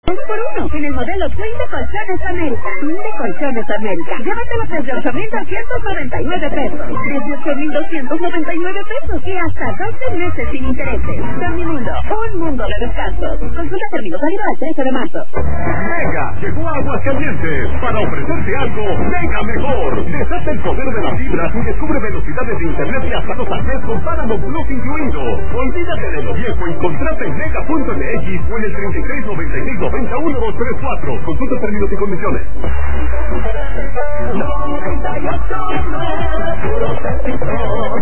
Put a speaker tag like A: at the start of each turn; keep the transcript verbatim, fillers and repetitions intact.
A: dos por uno en el modelo Twin de Colchones América. Twin de Colchones América. Llévatelo desde ocho mil doscientos noventa y nueve pesos. Desde ocho mil doscientos noventa y nueve pesos. Y hasta doce meses sin intereses. Dormimundo, un mundo de descansos. Consulta términos válidos al trece de marzo.
B: Mega llegó a Aguascalientes para ofrecerte algo mega mejor. Desata el poder de la fibra y descubre velocidades de internet y hasta dos G con Paramount Plus incluido. Olvídate de lo viejo y contrata en mega punto m x o en el treinta y seis noventa y seis noventa uno dos tres cuatro. Consulta términos y condiciones. noventa y ocho, puro